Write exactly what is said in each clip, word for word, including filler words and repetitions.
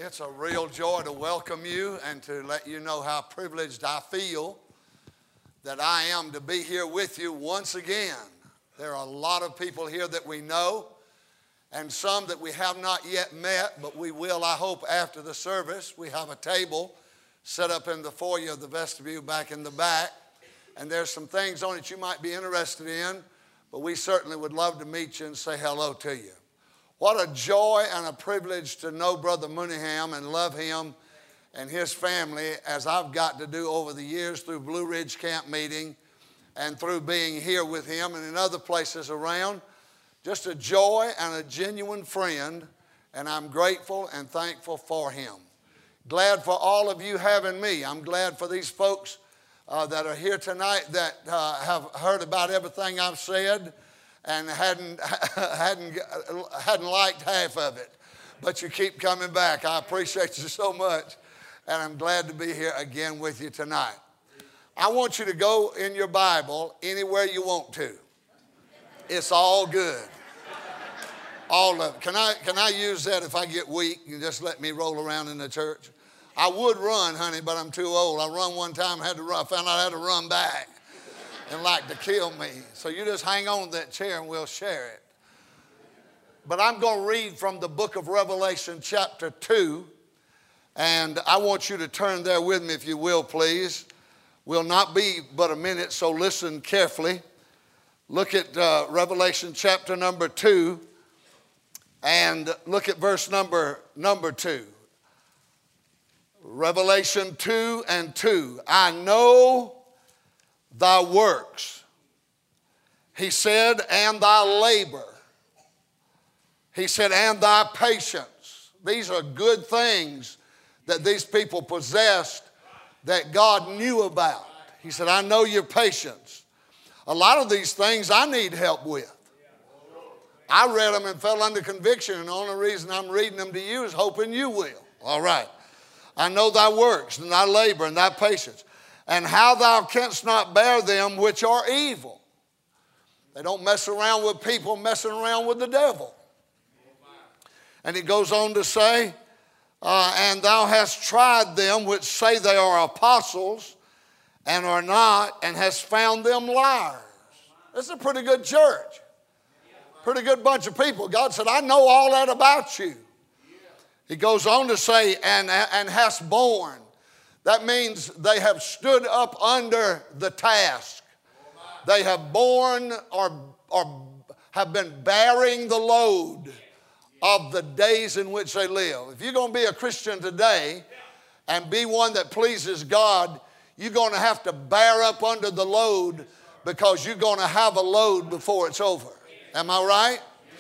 It's a real joy to welcome you and to let you know how privileged I feel that I am to be here with you once again. There are a lot of people here that we know and some that we have not yet met, but we will, I hope, after the service. We have a table set up in the foyer of the vestibule back in the back, and there's some things on it you might be interested in, but we certainly would love to meet you and say hello to you. What a joy and a privilege to know Brother Mooneyham and love him and his family as I've got to do over the years through Blue Ridge Camp Meeting and through being here with him and in other places around. Just a joy and a genuine friend, and I'm grateful and thankful for him. Glad for all of you having me. I'm glad for these folks uh, that are here tonight that uh, have heard about everything I've said and hadn't, hadn't, hadn't liked half of it. But you keep coming back. I appreciate you so much, and I'm glad to be here again with you tonight. I want you to go in your Bible anywhere you want to. It's all good. All of it. Can I, can I use that if I get weak? You just let me roll around in the church. I would run, honey, but I'm too old. I run one time, had to run, found out I had to run back and like to kill me. So you just hang on to that chair and we'll share it. But I'm going to read from the book of Revelation chapter two. And I want you to turn there with me if you will, please. Will not be but a minute, so listen carefully. Look at uh, Revelation chapter number two and look at verse number, number two. Revelation two and two. I know thy works, he said, and thy labor. He said, and thy patience. These are good things that these people possessed that God knew about. He said, I know your patience. A lot of these things I need help with. I read them and fell under conviction, and the only reason I'm reading them to you is hoping you will. All right. I know thy works and thy labor and thy patience, and how thou canst not bear them which are evil. They don't mess around with people messing around with the devil. And it goes on to say, uh, and thou hast tried them which say they are apostles and are not, and hast found them liars. This is a pretty good church. Pretty good bunch of people. God said, I know all that about you. He goes on to say, and, and hast borne. That means they have stood up under the task. They have borne or, or have been bearing the load of the days in which they live. If you're going to be a Christian today and be one that pleases God, you're going to have to bear up under the load because you're going to have a load before it's over. Am I right?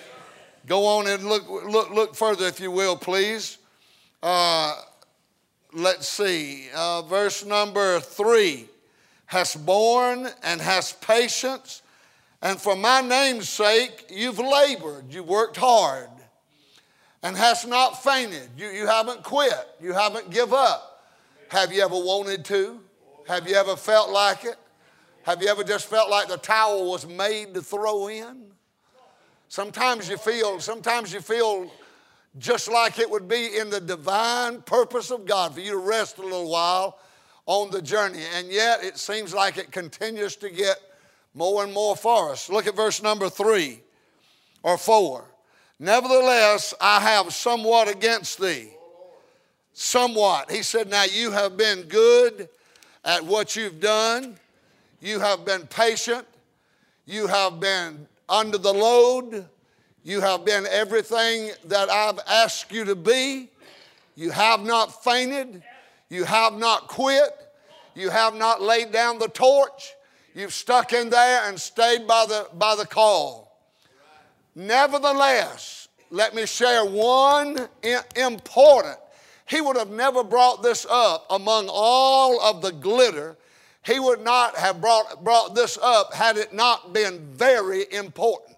Go on and look, look, look further, if you will, please. Uh, let's see. Uh, verse number three. Hast borne and hast patience, and for my name's sake you've labored, you worked hard, and hast not fainted. You, you haven't quit. You haven't give up. Have you ever wanted to? Have you ever felt like it? Have you ever just felt like the towel was made to throw in? Sometimes you feel, sometimes you feel just like it would be in the divine purpose of God for you to rest a little while on the journey. And yet it seems like it continues to get more and more for us. Look at verse number three or four. Nevertheless, I have somewhat against thee. Somewhat. He said, now you have been good at what you've done. You have been patient. You have been under the load. You have been everything that I've asked you to be. You have not fainted. You have not quit. You have not laid down the torch. You've stuck in there and stayed by the, by the call. Nevertheless, let me share one important. He would have never brought this up among all of the glitter. He would not have brought, brought this up had it not been very important.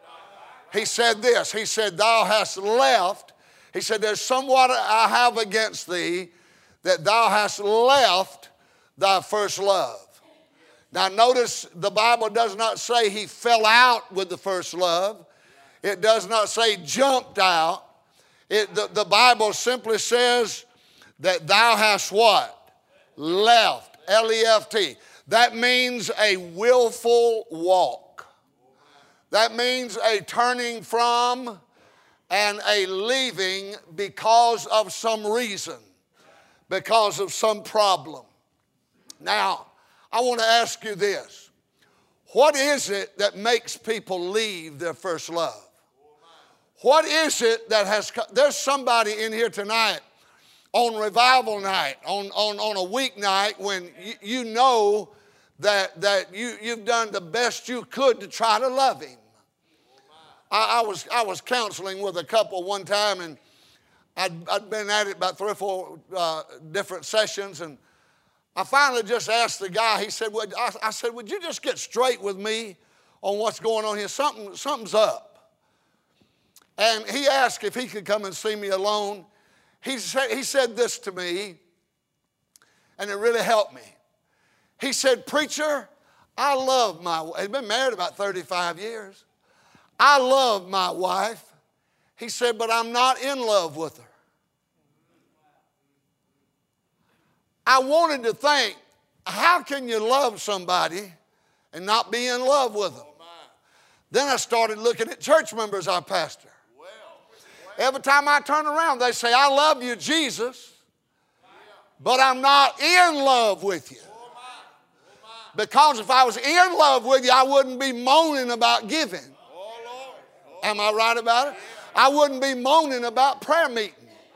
He said this. He said, thou hast left. He said, there's somewhat I have against thee, that thou hast left thy first love. Now notice the Bible does not say he fell out with the first love. It does not say jumped out. It, the, the Bible simply says that thou hast what? Left. L E F T. That means a willful walk. That means a turning from and a leaving because of some reason, because of some problem. Now, I want to ask you this. What is it that makes people leave their first love? What is it that has, there's somebody in here tonight on revival night, on, on, on a weeknight when you, you know that, that you, you've done the best you could to try to love him. I, I, was, I was counseling with a couple one time, and I'd, I'd been at it about three or four uh, different sessions, and I finally just asked the guy, he said, well, I, I said, would you just get straight with me on what's going on here? Something, something's up. And he asked if he could come and see me alone. He said, he said this to me, and it really helped me. He said, preacher, I love my wife. He's been married about thirty-five years. I love my wife. He said, but I'm not in love with her. I wanted to think, how can you love somebody and not be in love with them? Then I started looking at church members I pastor. Every time I turn around, they say, I love you, Jesus, but I'm not in love with you. Because if I was in love with you, I wouldn't be moaning about giving. Am I right about it? I wouldn't be moaning about prayer meeting.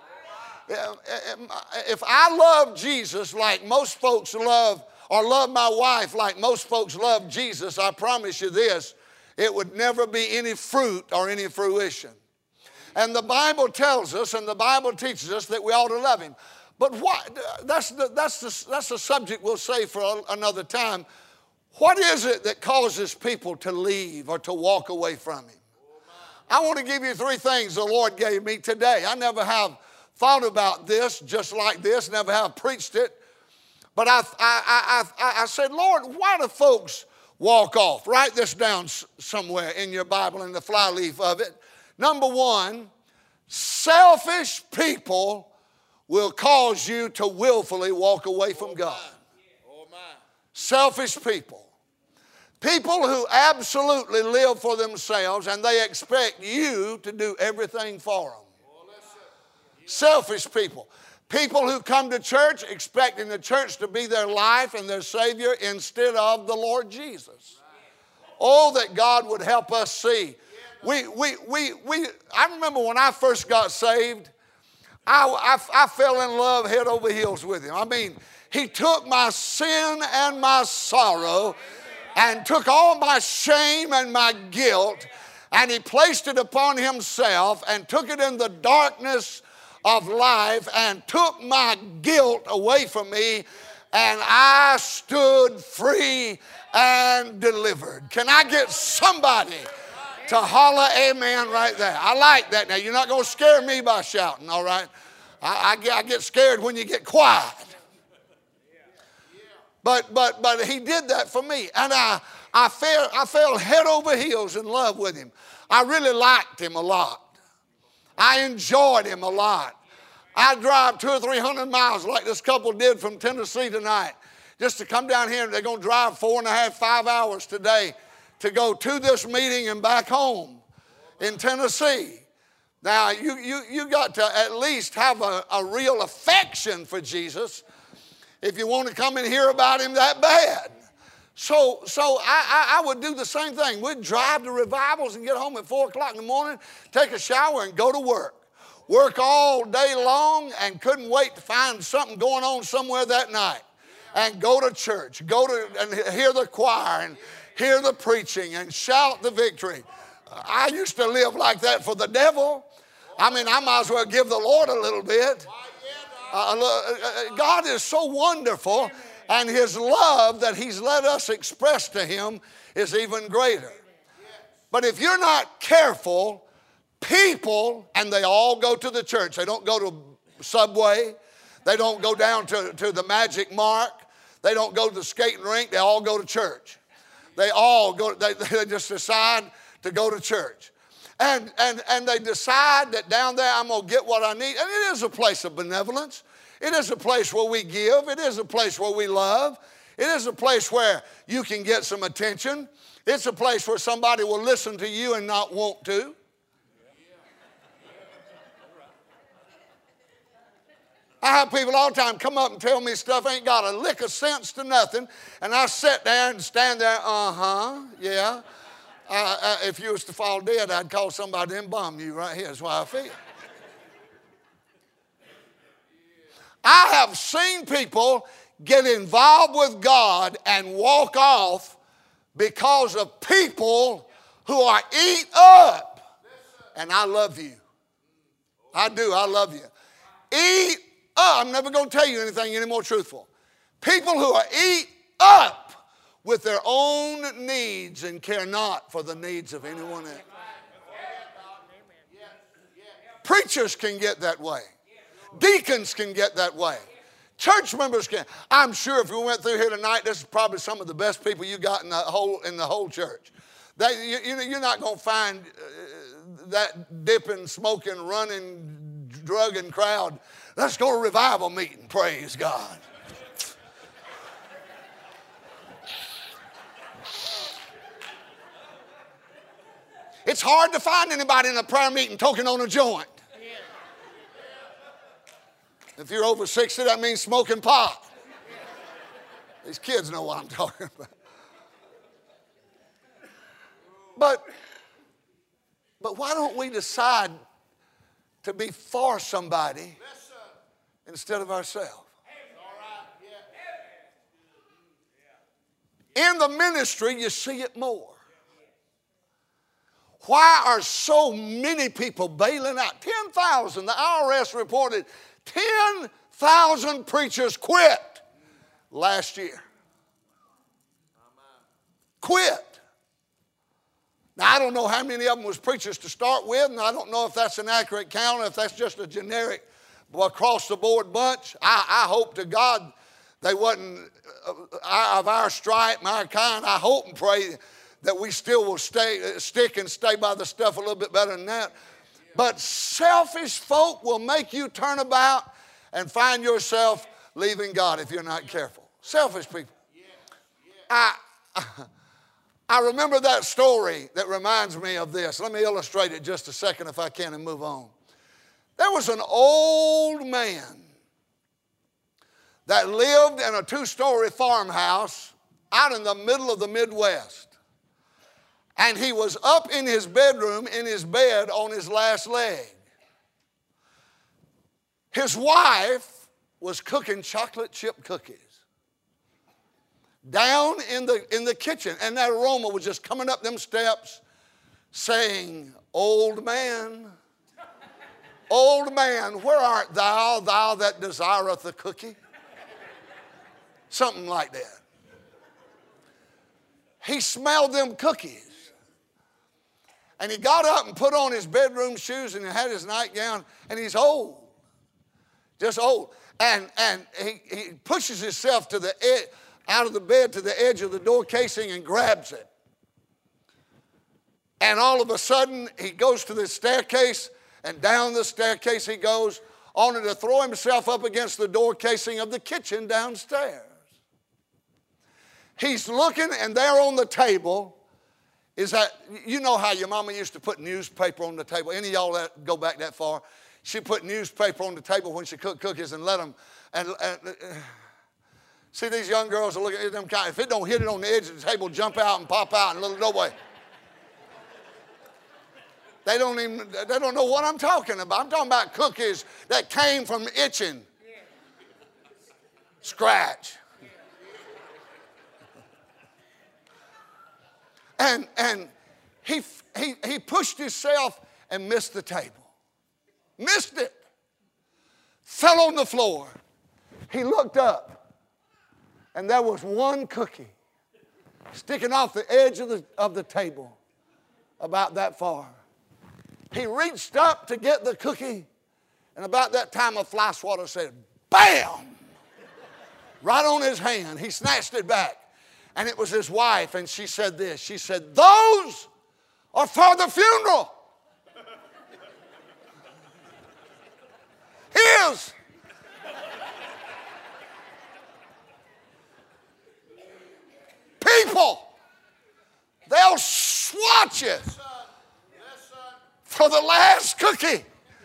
If I love Jesus like most folks love, or love my wife like most folks love Jesus, I promise you this, it would never be any fruit or any fruition. And the Bible tells us, and the Bible teaches us that we ought to love him. But what, that's the, that's the, that's the subject we'll save for another time. What is it that causes people to leave or to walk away from him? I want to give you three things the Lord gave me today. I never have thought about this just like this, never have preached it. But I, I, I, I, I said, Lord, why do folks walk off? Write this down somewhere in your Bible, in the flyleaf of it. Number one, selfish people will cause you to willfully walk away from God. Selfish people. People who absolutely live for themselves and they expect you to do everything for them. Selfish people. People who come to church expecting the church to be their life and their Savior instead of the Lord Jesus. Oh, that God would help us see. We, we, we, we, I remember when I first got saved, I, I, I fell in love head over heels with him. I mean, he took my sin and my sorrow and took all my shame and my guilt, and he placed it upon himself and took it in the darkness of life and took my guilt away from me, and I stood free and delivered. Can I get somebody to holler amen right there? I like that. Now, you're not going to scare me by shouting, all right? I, I, get, I get scared when you get quiet. But, but, but he did that for me, and I, I, fell, I fell head over heels in love with him. I really liked him a lot. I enjoyed him a lot. I drive two or three hundred miles like this couple did from Tennessee tonight just to come down here, and they're going to drive four and a half, five hours today to go to this meeting and back home in Tennessee. Now, you, you, you got to at least have a, a real affection for Jesus if you want to come and hear about him that bad. So, so I, I, I would do the same thing. We'd drive to revivals and get home at four o'clock in the morning, take a shower, and go to work. Work all day long and couldn't wait to find something going on somewhere that night. And go to church, go to and hear the choir and hear the preaching and shout the victory. I used to live like that for the devil. I mean, I might as well give the Lord a little bit. Uh, God is so wonderful, and his love that he's let us express to him is even greater. But if you're not careful, people, and they all go to the church. They don't go to Subway. They don't go down to, to the Magic Mark. They don't go to the skating rink. They all go to church. They all go, they, they just decide to go to church. And, and, and they decide that down there I'm going to get what I need. And it is a place of benevolence. It is a place where we give. It is a place where we love. It is a place where you can get some attention. It's a place where somebody will listen to you and not want to. I have people all the time come up and tell me stuff ain't got a lick of sense to nothing. And I sit there and stand there, uh-huh, yeah. Uh, uh, if you was to fall dead, I'd call somebody and bomb you right here. That's why I feel. I have seen people get involved with God and walk off because of people who are eat up. And I love you. I do. I love you. Eat up. I'm never going to tell you anything any more truthful. People who are eat up with their own needs and care not for the needs of anyone else. Preachers can get that way. Deacons can get that way. Church members can. I'm sure if we went through here tonight, this is probably some of the best people you got in the whole in the whole church. They, you, you know, you're not going to find uh, that dipping, smoking, running, drugging crowd. Let's go to revival meeting. Praise God. It's hard to find anybody in a prayer meeting talking on a joint. If you're over sixty, that means smoking pot. These kids know what I'm talking about. But, but why don't we decide to be for somebody instead of ourselves? In the ministry, you see it more. Why are so many people bailing out? ten thousand. The I R S reported ten thousand preachers quit last year. Quit. Now, I don't know how many of them was preachers to start with, and I don't know if that's an accurate count, or if that's just a generic across-the-board bunch. I, I hope to God they wasn't uh, of our stripe and our kind. I hope and pray that we still will stay, stick and stay by the stuff a little bit better than that. But selfish folk will make you turn about and find yourself leaving God if you're not careful. Selfish people. I, I remember that story that reminds me of this. Let me illustrate it just a second if I can and move on. There was an old man that lived in a two-story farmhouse out in the middle of the Midwest. And he was up in his bedroom, in his bed, on his last leg. His wife was cooking chocolate chip cookies down in the, in the kitchen. And that aroma was just coming up them steps saying, "Old man, old man, where art thou, thou that desireth a cookie?" Something like that. He smelled them cookies. And he got up and put on his bedroom shoes and he had his nightgown, and he's old, just old. And, and he, he pushes himself to the ed- out of the bed to the edge of the door casing and grabs it. And all of a sudden, he goes to the staircase, and down the staircase he goes, only to throw himself up against the door casing of the kitchen downstairs. He's looking, and there on the table is that, you know how your mama used to put newspaper on the table? Any of y'all that go back that far? She put newspaper on the table when she cooked cookies and let them, and, and uh, see, these young girls are looking at them kind. If it don't hit it on the edge of the table, jump out and pop out and little nobody. They don't even, they don't know what I'm talking about. I'm talking about cookies that came from itching. Scratch. And, and he, he, he pushed himself and missed the table. Missed it. Fell on the floor. He looked up, and there was one cookie sticking off the edge of the, of the table about that far. He reached up to get the cookie, and about that time a fly swatter said, "Bam!" right on his hand. He snatched it back. And it was his wife, and she said this. She said, "Those are for the funeral." is. People, they'll swatch you for the last cookie.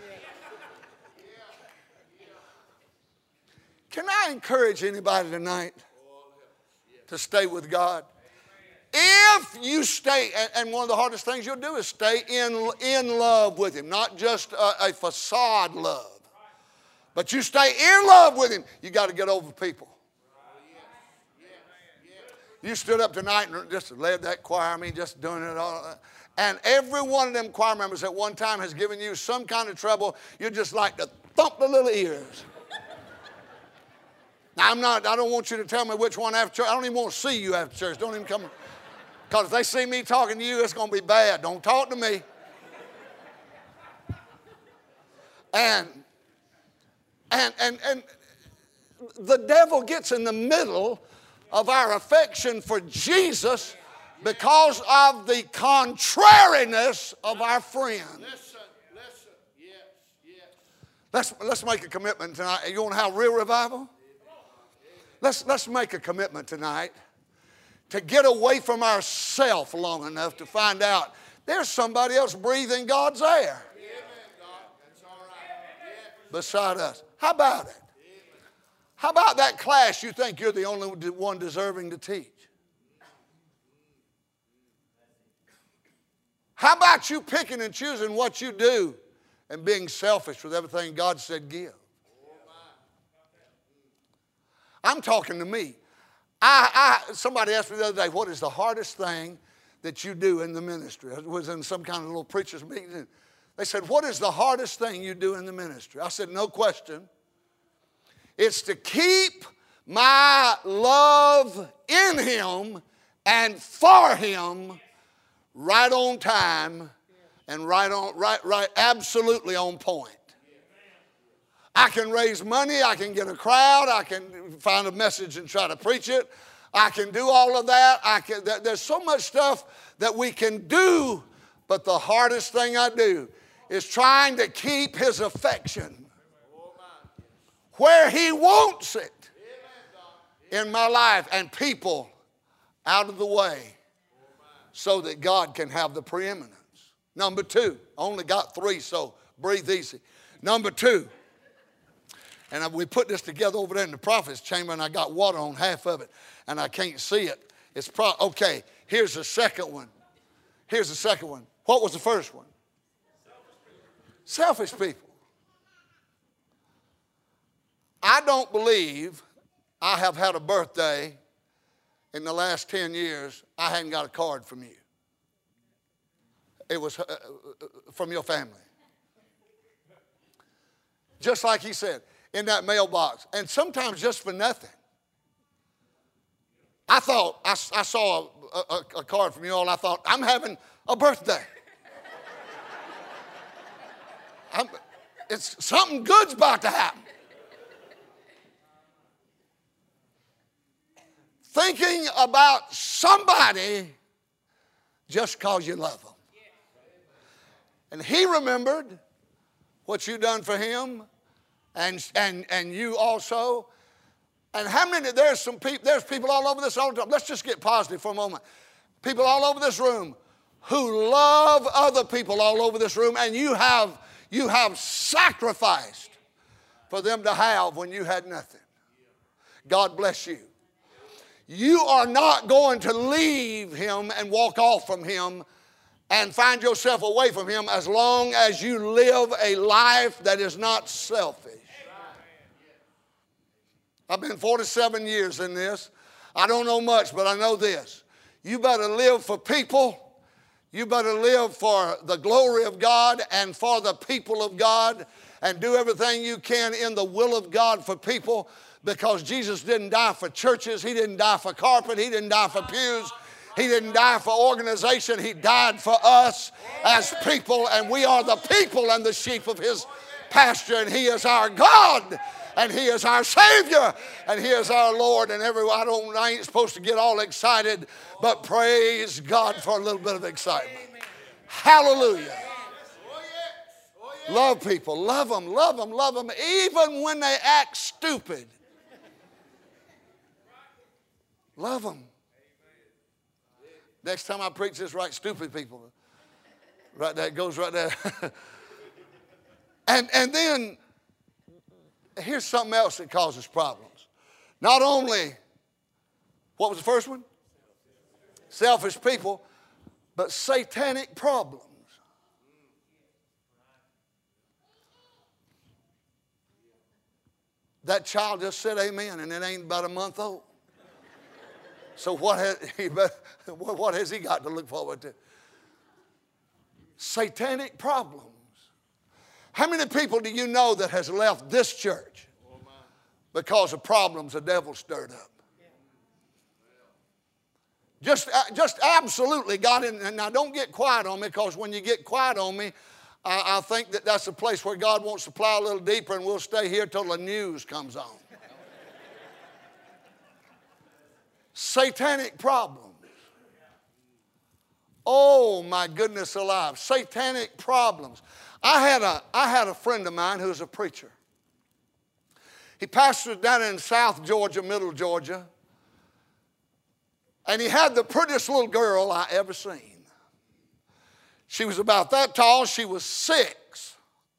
Can I encourage anybody tonight to stay with God? If you stay, and one of the hardest things you'll do is stay in, in love with Him, not just a, a facade love, but you stay in love with Him, you got to get over people. You stood up tonight and just led that choir, I mean, just doing it all. And every one of them choir members at one time has given you some kind of trouble. You just like to thump the little ears. Now, I'm not, I don't want you to tell me which one after church. I don't even want to see you after church. Don't even come. Because if they see me talking to you, it's going to be bad. Don't talk to me. And, and, and, and the devil gets in the middle of our affection for Jesus because of the contrariness of our friend. Listen, listen, yes, yes. Let's, let's make a commitment tonight. You want to have real revival? Let's, let's make a commitment tonight to get away from ourselves long enough to find out there's somebody else breathing God's air beside us. How about it? How about that class you think you're the only one deserving to teach? How about you picking and choosing what you do and being selfish with everything God said give? I'm talking to me. I, I, somebody asked me the other day, what is the hardest thing that you do in the ministry? I was in some kind of little preacher's meeting. They said, what is the hardest thing you do in the ministry? I said, no question. It's to keep my love in Him and for Him right on time and right on, right, right, absolutely on point. I can raise money, I can get a crowd, I can find a message and try to preach it. I can do all of that. I can, there's so much stuff that we can do, but the hardest thing I do is trying to keep His affection where He wants it in my life and people out of the way so that God can have the preeminence. Number two, I only got three, so breathe easy. Number two, and we put this together over there in the prophet's chamber, and I got water on half of it, and I can't see it. It's pro- okay, here's the second one. Here's the second one. What was the first one? Selfish people. I don't believe I have had a birthday in the last ten years I hadn't got a card from you. It was uh, from your family. Just like he said, in that mailbox. And sometimes just for nothing. I thought, I, I saw a, a, a card from you all, and I thought, I'm having a birthday. I'm, it's something good's about to happen. Thinking about somebody just because you love them. And he remembered what you done for him, and, and, and you also. And how many, there's some people, there's people all over this all the time. Let's just get positive for a moment. People all over this room who love other people all over this room, and you have, you have sacrificed for them to have when you had nothing. God bless you. You are not going to leave him and walk off from him and find yourself away from him as long as you live a life that is not selfish. I've been forty-seven years in this. I don't know much, but I know this. You better live for people. You better live for the glory of God and for the people of God, and do everything you can in the will of God for people, because Jesus didn't die for churches. He didn't die for carpet. He didn't die for pews. He didn't die for organization. He died for us as people, and we are the people and the sheep of his pasture, and he is our God. And he is our Savior, and he is our Lord. And everyone, I don't, I ain't supposed to get all excited, but praise God for a little bit of excitement. Hallelujah. Love people. Love them, love them, love them, even when they act stupid. Love them. Next time I preach this, right, stupid people. Right there, it goes right there. and, and then, here's something else that causes problems. Not only, what was the first one? Selfish people, but satanic problems. That child just said amen, and it ain't about a month old. So what has he, what has he got to look forward to? Satanic problems. How many people do you know that has left this church because of problems the devil stirred up? Just, just absolutely got in. And now don't get quiet on me, because when you get quiet on me, I, I think that that's a place where God wants to plow a little deeper, and we'll stay here till the news comes on. Satanic problems. Oh my goodness alive. Satanic problems. I had a, I had a friend of mine who was a preacher. He pastored down in South Georgia, Middle Georgia. And he had the prettiest little girl I ever seen. She was about that tall. She was six.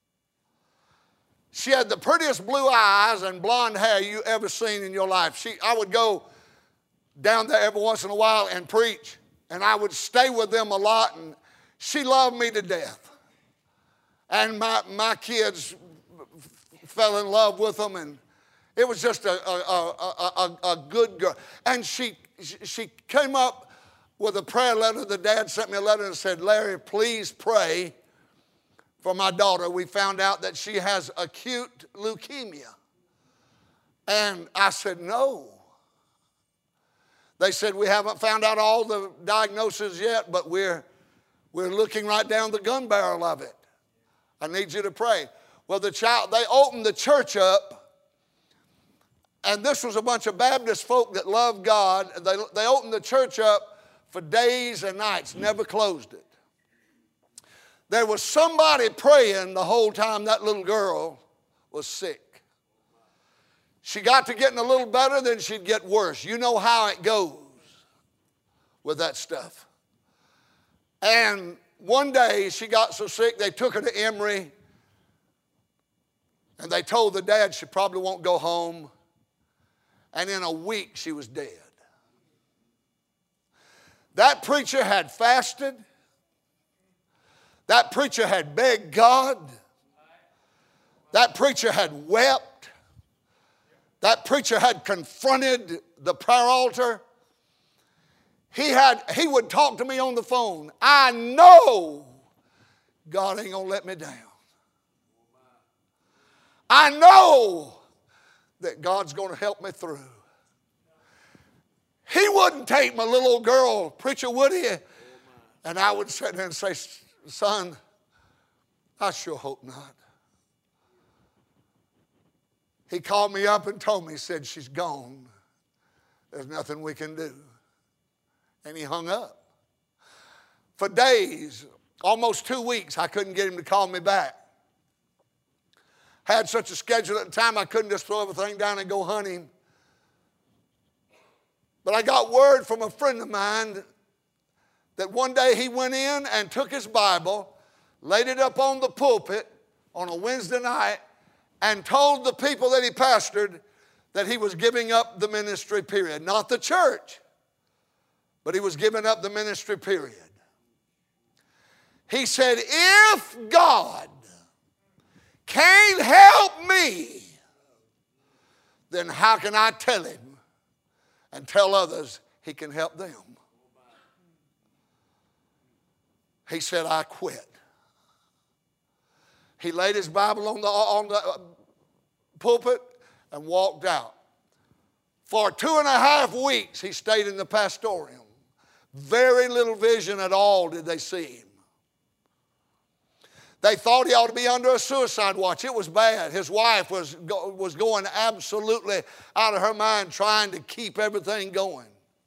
She had the prettiest blue eyes and blonde hair you ever seen in your life. She, I would go down there every once in a while and preach, and I would stay with them a lot, and she loved me to death. And my, my kids fell in love with them, and it was just a, a, a, a, a good girl. And she, she came up with a prayer letter. The dad sent me a letter and said, Larry, please pray for my daughter. We found out that she has acute leukemia. And I said, no. They said, we haven't found out all the diagnoses yet, but we're, we're looking right down the gun barrel of it. I need you to pray. Well, the child, they opened the church up, and this was a bunch of Baptist folk that loved God. They, they opened the church up for days and nights, never closed it. There was somebody praying the whole time that little girl was sick. She got to getting a little better, then she'd get worse. You know how it goes with that stuff. And one day she got so sick, they took her to Emory, and they told the dad she probably won't go home. And in a week she was dead. That preacher had fasted. That preacher had begged God. That preacher had wept. That preacher had confronted the prayer altar. He had, he would talk to me on the phone. I know God ain't gonna let me down. I know that God's gonna help me through. He wouldn't take my little old girl, preacher, would he? And I would sit there and say, son, I sure hope not. He called me up and told me, he said, she's gone. There's nothing we can do. And he hung up. For days, almost two weeks, I couldn't get him to call me back. Had such a schedule at the time, I couldn't just throw everything down and go hunt him. But I got word from a friend of mine that one day he went in and took his Bible, laid it up on the pulpit on a Wednesday night, and told the people that he pastored that he was giving up the ministry period. Not the church, but he was giving up the ministry period. He said, if God can't help me, then how can I tell him and tell others he can help them? He said, I quit. He laid his Bible on the, on the pulpit and walked out. For two and a half weeks, he stayed in the pastorium. Very little vision at all did they see him. They thought he ought to be under a suicide watch. It was bad. His wife was, was going absolutely out of her mind trying to keep everything going.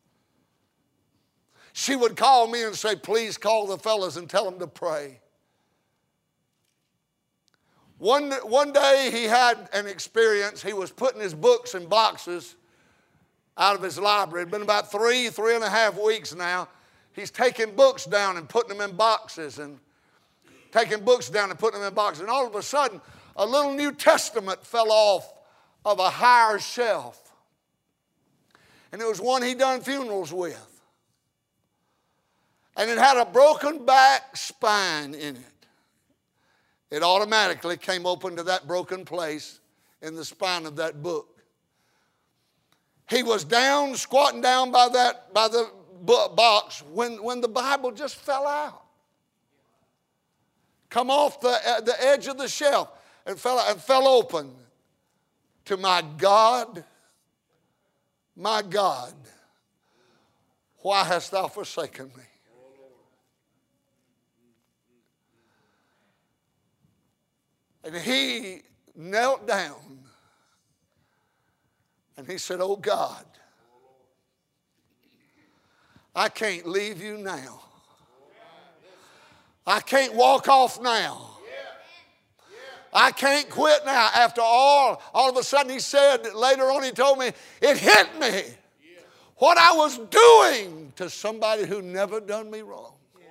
She would call me and say, please call the fellas and tell them to pray. One, one day he had an experience. He was putting his books in boxes out of his library. It's been about three, three and a half weeks now. He's taking books down and putting them in boxes and taking books down and putting them in boxes. And all of a sudden, a little New Testament fell off of a higher shelf. And it was one he done funerals with. And it had a broken back spine in it. It automatically came open to that broken place in the spine of that book. He was down, squatting down by that by the box when, when the Bible just fell out. Come off the, uh, the edge of the shelf and fell, and fell open. To my God, my God, why hast thou forsaken me? And he knelt down and he said, oh God, I can't leave you now. I can't walk off now. I can't quit now. After all, all of a sudden he said, later on he told me, it hit me what I was doing to somebody who never done me wrong.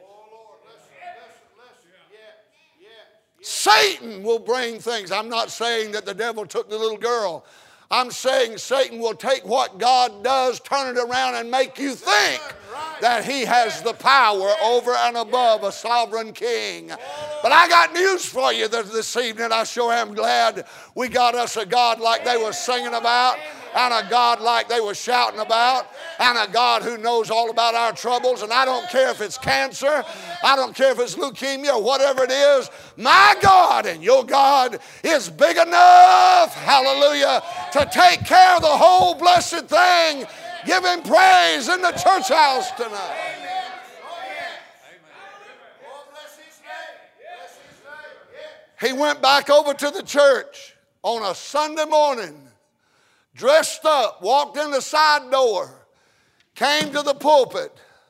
Satan will bring things. I'm not saying that the devil took the little girl. I'm saying Satan will take what God does, turn it around, and make you think that he has the power over and above a sovereign king. But I got news for you this evening. I sure am glad we got us a God like they were singing about, and a God like they were shouting about, and a God who knows all about our troubles. And I don't care if it's cancer, I don't care if it's leukemia, or whatever it is. My God and your God is big enough, hallelujah, to take care of the whole blessed thing. Give him praise in the church house tonight. He went back over to the church on a Sunday morning, dressed up, walked in the side door, came to the pulpit,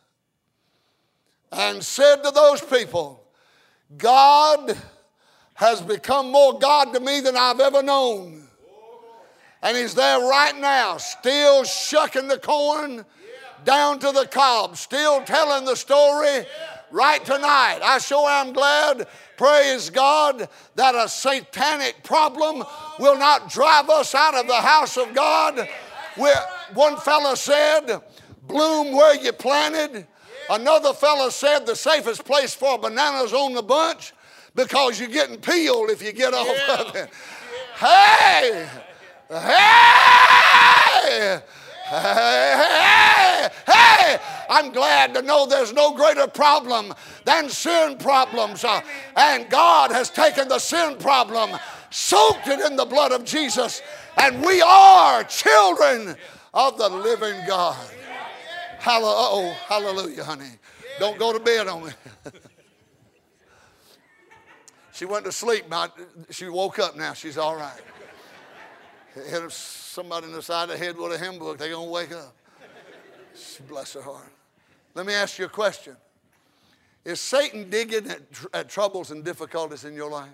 and said to those people, God has become more God to me than I've ever known. And he's there right now, still shucking the corn down to the cob, still telling the story right tonight. I sure am glad, praise God, that a satanic problem will not drive us out of the house of God. Where one fella said, bloom where you planted. Another fella said the safest place for bananas on the bunch because you're getting peeled if you get off yeah. of it. Hey! Hey! Hey! Hey! I'm glad to know there's no greater problem than sin problems. Uh, and God has taken the sin problem, soaked it in the blood of Jesus, and we are children of the living God. Hallelujah, oh, hallelujah, honey. Don't go to bed on me. She went to sleep. She woke up now. She's all right. Hit somebody in the side of the head with a hymn book, they're going to wake up. Bless her heart. Let me ask you a question. Is Satan digging at, at troubles and difficulties in your life?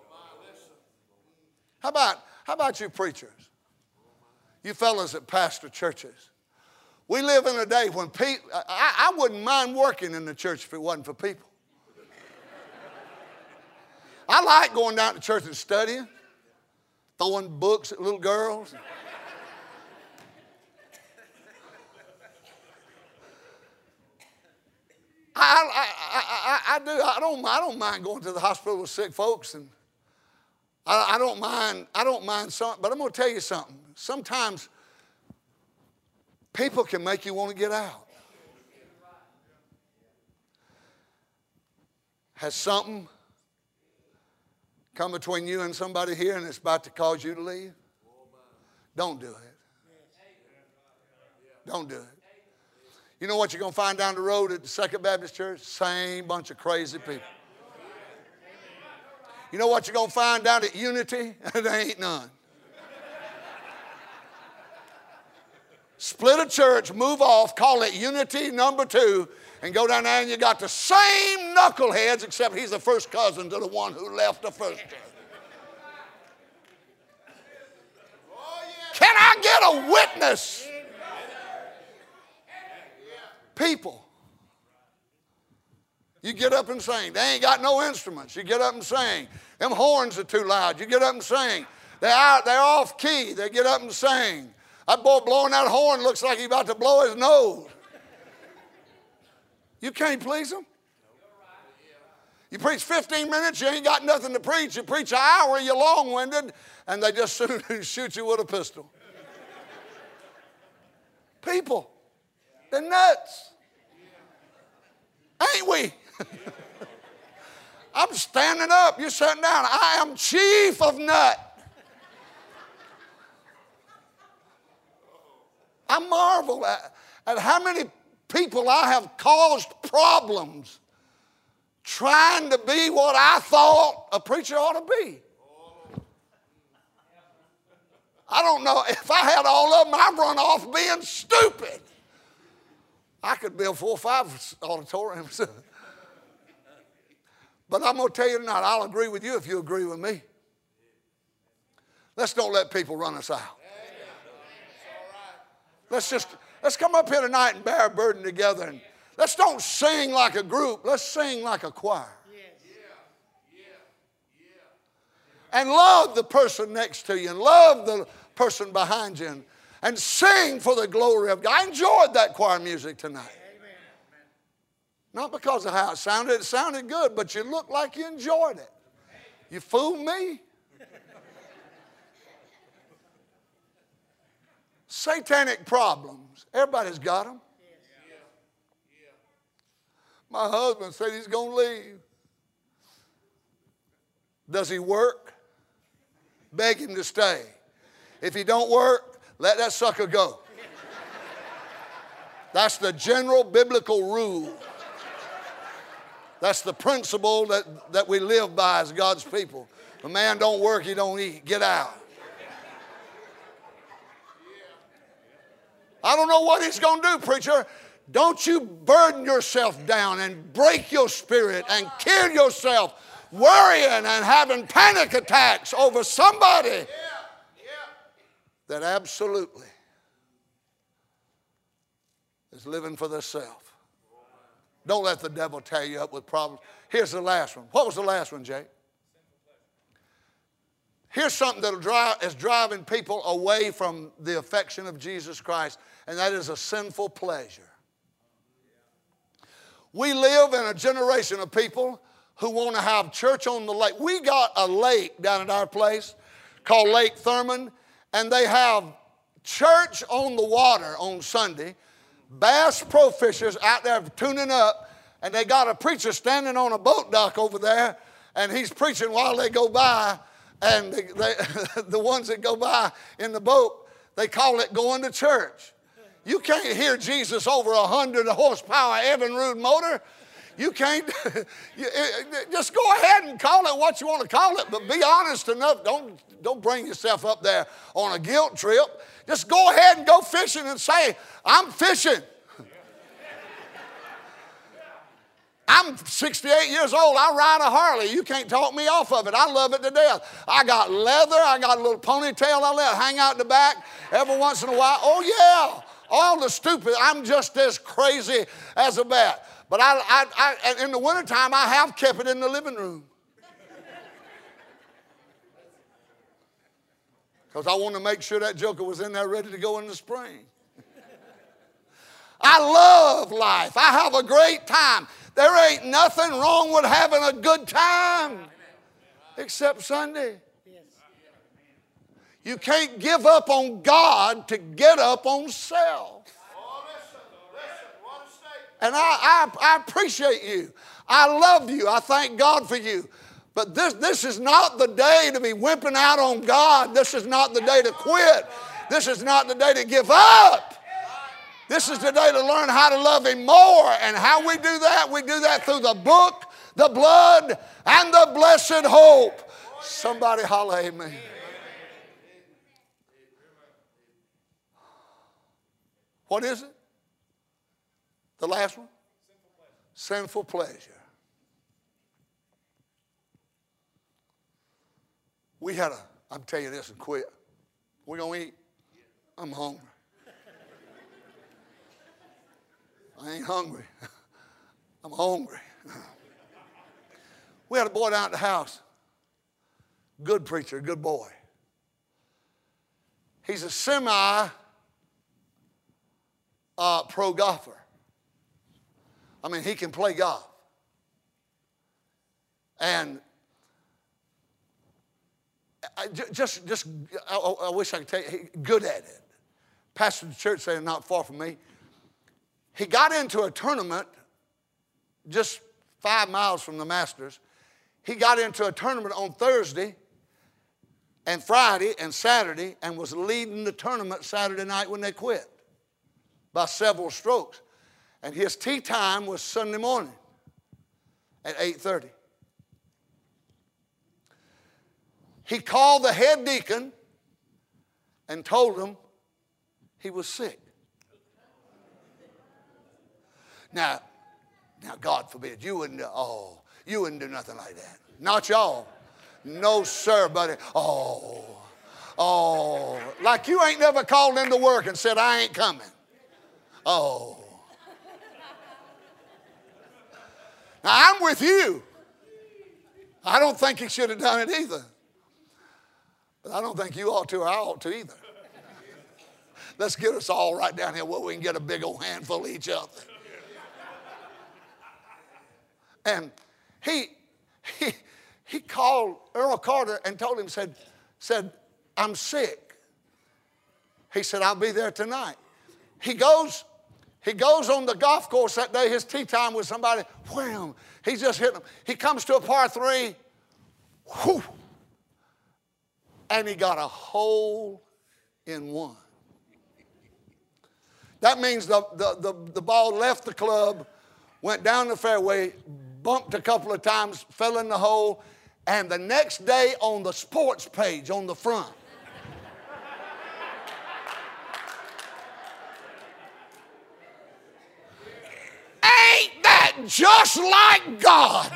How about, how about you preachers? You fellas that pastor churches. We live in a day when people, I, I wouldn't mind working in the church if it wasn't for people. I like going down to church and studying, throwing books at little girls. I, I, I, I, do. I don't. I don't mind going to the hospital with sick folks, and I, I don't mind. I don't mind some. But I'm going to tell you something. Sometimes people can make you want to get out. Has something come between you and somebody here, and it's about to cause you to leave? Don't do it. Don't do it. You know what you're going to find down the road at the Second Baptist Church? Same bunch of crazy people. You know what you're going to find down at Unity? There ain't none. Split a church, move off, call it Unity number two, and go down there and you got the same knuckleheads, except he's the first cousin to the one who left the first church. a witness. People. You get up and sing. They ain't got no instruments. You get up and sing. Them horns are too loud. You get up and sing. They're out, they're off key. They get up and sing. That boy blowing that horn looks like he's about to blow his nose. You can't please them. You preach fifteen minutes, you ain't got nothing to preach. You preach an hour, you're long-winded, and they just soon shoot you with a pistol. People, they're nuts. Ain't we? I'm standing up, you're sitting down. I am chief of nut. I marvel at, at how many people I have caused problems trying to be what I thought a preacher ought to be. I don't know. If I had all of them, I'd run off being stupid. I could build four or five auditoriums. But I'm going to tell you tonight, I'll agree with you if you agree with me. Let's don't let people run us out. Let's just, let's come up here tonight and bear a burden together. And let's don't sing like a group. Let's sing like a choir. And love the person next to you and love the person behind you and, and sing for the glory of God. I enjoyed that choir music tonight. Amen. Not because of how it sounded. It sounded good, but you looked like you enjoyed it. You fooled me. Satanic problems. Everybody's got them. My husband said he's going to leave. Does he work? Beg him to stay. If he don't work, let that sucker go. That's the general biblical rule. That's the principle that, that we live by as God's people. If a man don't work, he don't eat. Get out. I don't know what he's going to do, preacher. Don't you burden yourself down and break your spirit and kill yourself worrying and having panic attacks over somebody yeah, yeah. that absolutely is living for themselves. Don't let the devil tie you up with problems. Here's the last one. What was the last one, Jake? Here's something that drive, is driving people away from the affection of Jesus Christ, and that is a sinful pleasure. We live in a generation of people who want to have church on the lake. We got a lake down at our place called Lake Thurman, and they have church on the water on Sunday, bass pro fishers out there tuning up, and they got a preacher standing on a boat dock over there, and he's preaching while they go by, and they, they, the ones that go by in the boat, they call it going to church. You can't hear Jesus over a hundred horsepower Evinrude motor. You can't, you, just go ahead and call it what you want to call it, but be honest enough. Don't, don't bring yourself up there on a guilt trip. Just go ahead and go fishing and say, I'm fishing. I'm sixty-eight years old. I ride a Harley. You can't talk me off of it. I love it to death. I got leather. I got a little ponytail I let hang out in the back every once in a while. Oh, yeah. All the stupid. I'm just as crazy as a bat. But I, I, I, in the wintertime, I have kept it in the living room. Because I want to make sure that joker was in there ready to go in the spring. I love life. I have a great time. There ain't nothing wrong with having a good time except Sunday. You can't give up on God to get up on self. And I, I, I appreciate you. I love you. I thank God for you. But this, this is not the day to be wimping out on God. This is not the day to quit. This is not the day to give up. This is the day to learn how to love Him more. And how we do that? We do that through the book, the blood, and the blessed hope. Somebody holler amen. What is it? The last one? Sinful pleasure. Sinful pleasure. We had a, I'm telling you this and quit. We're going to eat. I'm hungry. I ain't hungry. I'm hungry. We had a boy down at the house. Good preacher, good boy. He's a semi uh, pro golfer. I mean, he can play golf. And I, just, just I, I wish I could tell you, he, good at it. Pastor of the church saying not far from me. He got into a tournament just five miles from the Masters. He got into a tournament on Thursday and Friday and Saturday and was leading the tournament Saturday night when they quit by several strokes. And his tee time was Sunday morning at eight thirty. He called the head deacon and told him he was sick. Now, now, God forbid, you wouldn't do, oh, you wouldn't do nothing like that. Not y'all. No, sir, buddy. Oh, oh. Like you ain't never called into work and said, I ain't coming. Oh. Now, I'm with you. I don't think he should have done it either. But I don't think you ought to or I ought to either. Let's get us all right down here where we can get a big old handful of each other. And he, he, he called Earl Carter and told him, said, said, I'm sick. He said, I'll be there tonight. He goes, he goes on the golf course that day. His tee time with somebody. Wham! He just hit him. He comes to a par three. Whew, and he got a hole in one. That means the, the, the, the ball left the club, went down the fairway, bumped a couple of times, fell in the hole, and the next day on the sports page on the front, ain't that just like God?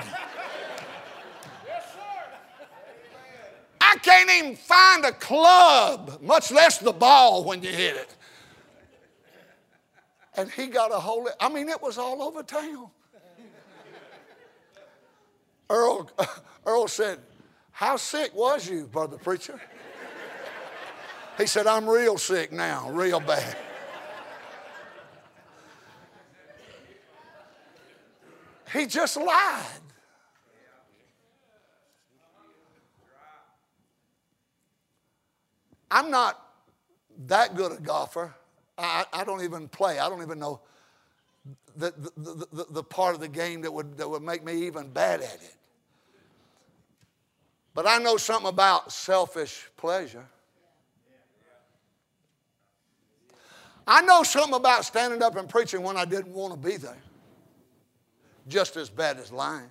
I can't even find a club, much less the ball when you hit it. And he got a hole. I mean, it was all over town. Earl, Earl said, how sick was you, brother preacher? He said, I'm real sick now, real bad. He just lied. I'm not that good a golfer. I, I don't even play. I don't even know the, the, the, the part of the game that would, that would make me even bad at it. But I know something about selfish pleasure. I know something about standing up and preaching when I didn't want to be there. Just as bad as lying.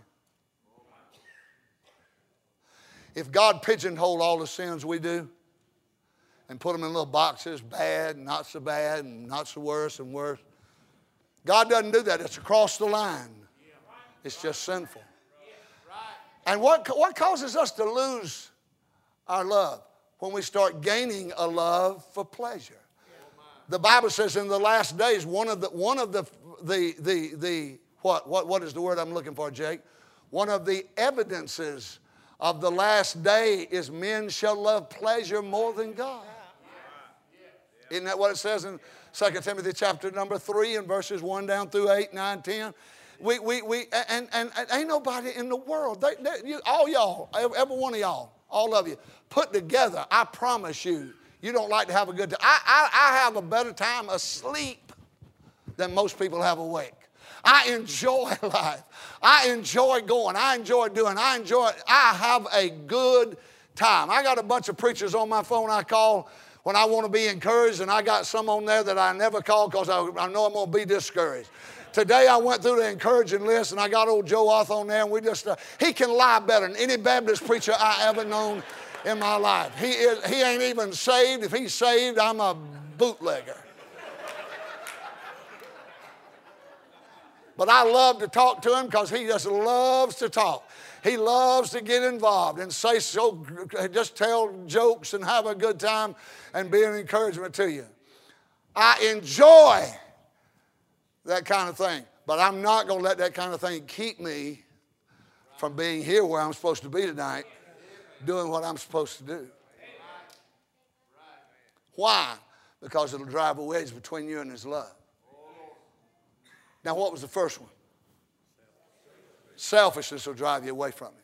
If God pigeonholed all the sins we do and put them in little boxes, bad, not so bad, and not so worse and worse, God doesn't do that. It's across the line. It's just sinful. And what, what causes us to lose our love? When we start gaining a love for pleasure. The Bible says in the last days, one of the, one of the, the, the, the what, what, what is the word I'm looking for, Jake? One of the evidences of the last day is men shall love pleasure more than God. Isn't that what it says in Second Timothy chapter number three and verses one down through eight, nine, ten? We, we, we, and, and, and ain't nobody in the world, they, they, you, all y'all, every one of y'all, all of you, put together, I promise you, you don't like to have a good time. I, I, I have a better time asleep than most people have awake. I enjoy life. I enjoy going. I enjoy doing. I enjoy, I have a good time. I got a bunch of preachers on my phone I call when I want to be encouraged, and I got some on there that I never call because I, I know I'm going to be discouraged. Today I went through the encouraging list, and I got old Joe Oth on there, and we just, uh, he can lie better than any Baptist preacher I ever known in my life. He, is, he ain't even saved. If he's saved, I'm a bootlegger. But I love to talk to him because he just loves to talk. He loves to get involved and say so, just tell jokes and have a good time and be an encouragement to you. I enjoy that kind of thing. But I'm not going to let that kind of thing keep me from being here where I'm supposed to be tonight, doing what I'm supposed to do. Why? Because it'll drive a wedge between you and his love. Now, what was the first one? Selfishness will drive you away from him.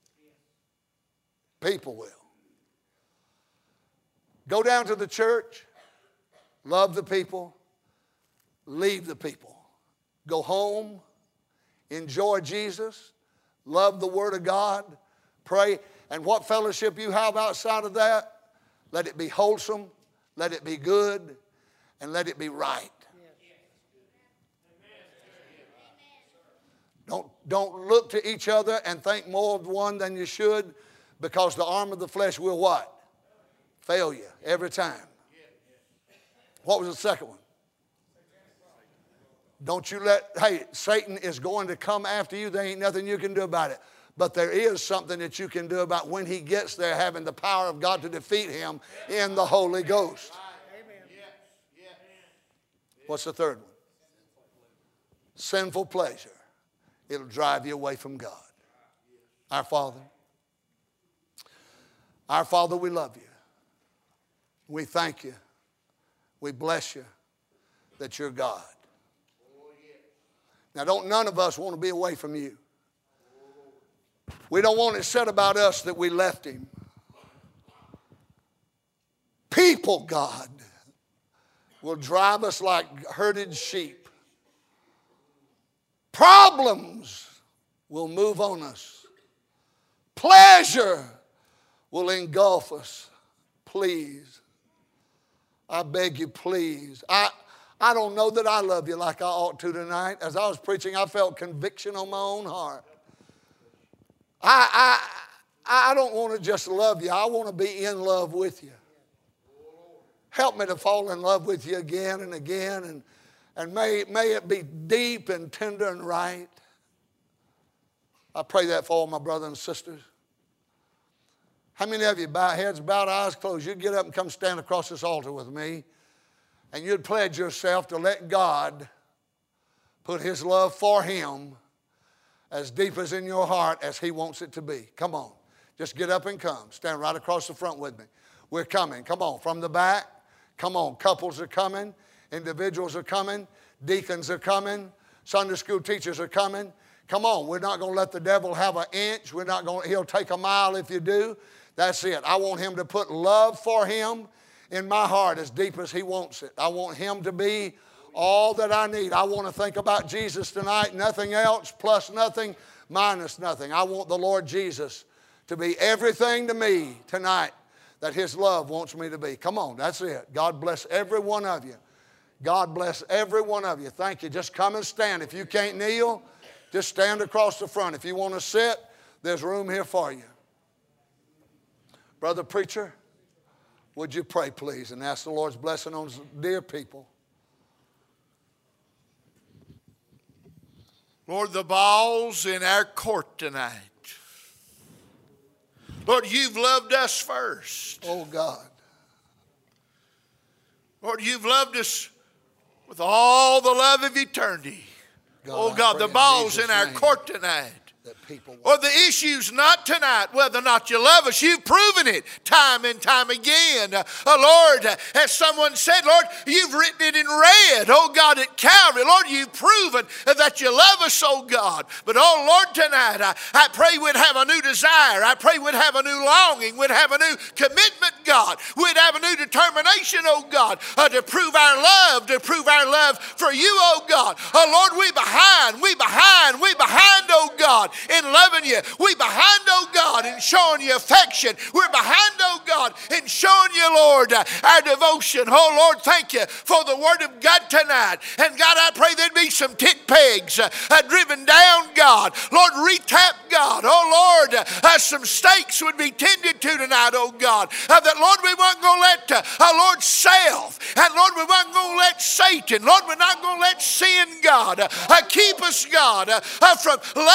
People will. Go down to the church, love the people, leave the people. Go home, enjoy Jesus, love the Word of God, pray. And what fellowship you have outside of that, let it be wholesome, let it be good, and let it be right. Don't, don't look to each other and think more of one than you should, because the arm of the flesh will what? Fail you every time. What was the second one? Don't you let, hey, Satan is going to come after you. There ain't nothing you can do about it. But there is something that you can do about when he gets there, having the power of God to defeat him in the Holy Ghost. What's the third one? Sinful pleasure. It'll drive you away from God. Our Father. Our Father, we love you. We thank you. We bless you that you're God. Now, don't none of us want to be away from you. We don't want it said about us that we left him. People, God, will drive us like herded sheep. Problems will move on us. Pleasure will engulf us. Please, I beg you, please. I, I don't know that I love you like I ought to tonight. As I was preaching, I felt conviction on my own heart. I, I, I don't want to just love you. I want to be in love with you. Help me to fall in love with you again and again, and, and may, may it be deep and tender and right. I pray that for all my brothers and sisters. How many of you, bow, heads bowed, eyes closed, you'd get up and come stand across this altar with me, and you'd pledge yourself to let God put his love for him as deep as in your heart as he wants it to be? Come on. Just get up and come. Stand right across the front with me. We're coming. Come on. From the back. Come on. Couples are coming. Individuals are coming. Deacons are coming. Sunday school teachers are coming. Come on. We're not going to let the devil have an inch. We're not going. He'll take a mile if you do. That's it. I want him to put love for him in my heart as deep as he wants it. I want him to be all that I need. I want to think about Jesus tonight. Nothing else, plus nothing, minus nothing. I want the Lord Jesus to be everything to me tonight that his love wants me to be. Come on, that's it. God bless every one of you. God bless every one of you. Thank you. Just come and stand. If you can't kneel, just stand across the front. If you want to sit, there's room here for you. Brother preacher, would you pray, please, and ask the Lord's blessing on dear people. Lord, the ball's in our court tonight. Lord, you've loved us first. Oh, God. Lord, you've loved us with all the love of eternity. God, oh, God, the ball's in our court tonight. Or the issue's not tonight whether or not you love us. You've proven it time and time again. Uh, Lord, uh, as someone said, Lord, you've written it in red. Oh, God, at Calvary. Lord, you've proven uh, that you love us, oh, God. But, oh, Lord, tonight, uh, I pray we'd have a new desire. I pray we'd have a new longing. We'd have a new commitment, God. We'd have a new determination, oh, God, uh, to prove our love, to prove our love for you, oh, God. Oh, Lord, we behind, we behind, we behind, oh, God, in loving you. We behind, oh God, in showing you affection. We're behind, oh God, in showing you, Lord, uh, our devotion. Oh Lord, thank you for the word of God tonight. And God, I pray there'd be some tit pegs uh, uh, driven down, God. Lord, retap, God. Oh Lord, uh, some stakes would be tended to tonight, oh God. Uh, that Lord, we weren't going to let uh, uh, Lord, self, and Lord, we weren't going to let Satan, Lord, we're not going to let sin, God, uh, uh, keep us, God, uh, uh, from loving you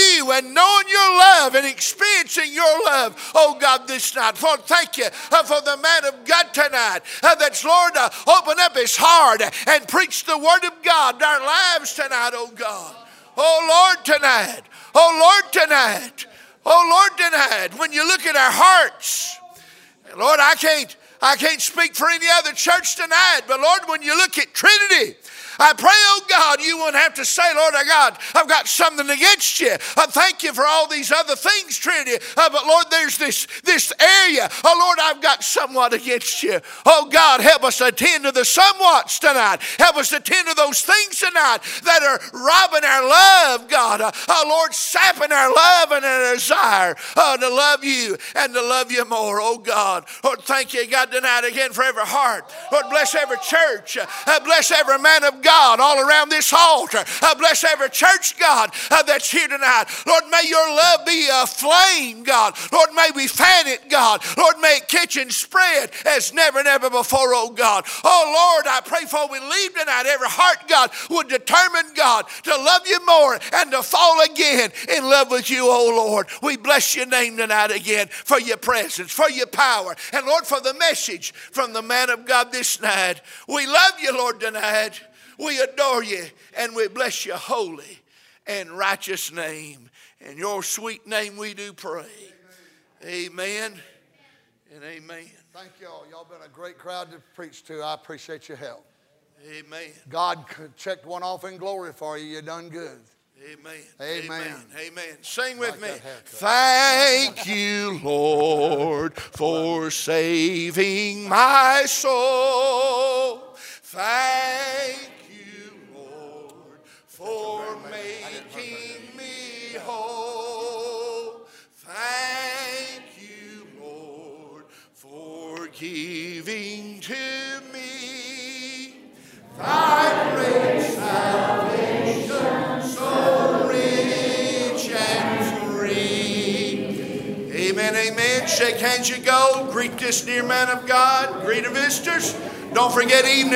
you and knowing your love and experiencing your love, oh God, this night. Lord, thank you uh, for the man of God tonight uh, that's, Lord, uh, open up his heart and preach the word of God in our lives tonight, oh God. Oh Lord, tonight. Oh Lord, tonight. Oh Lord, tonight. When you look at our hearts, Lord, I can't, I can't speak for any other church tonight, but Lord, when you look at Trinity, I pray, oh God, you won't have to say, Lord, I got, I've got something against you. I thank you for all these other things, Trinity. Uh, but Lord, there's this, this area. Oh Lord, I've got somewhat against you. Oh God, help us attend to the somewhats tonight. Help us attend to those things tonight that are robbing our love, God. Uh, uh, Lord, sapping our love and our desire uh, to love you and to love you more, oh God. Lord, thank you, God, tonight again for every heart. Lord, bless every church. Uh, bless every man of God all around this altar. Uh, bless every church, God, uh, that's here tonight. Lord, may your love be a flame, God. Lord, may we fan it, God. Lord, may it catch and spread as never, never before, oh God. Oh Lord, I pray for we leave tonight, every heart, God, would determine, God, to love you more and to fall again in love with you, oh Lord. We bless your name tonight again for your presence, for your power, and Lord, for the message from the man of God this night. We love you, Lord, tonight. We adore you and we bless your holy and righteous name. In your sweet name we do pray. Amen, amen and amen. Thank y'all. Y'all been a great crowd to preach to. I appreciate your help. Amen. God checked one off in glory for you. You done good. Amen. Amen. Amen. Amen. Sing with Like me. that Thank you, Lord, for saving my soul. Thank you, Lord, for making me whole. Thank you, Lord, for giving to me thy great salvation, so rich and free. Amen, amen. Shake hands, you go. Greet this dear man of God. Greet the visitors. Don't forget evening.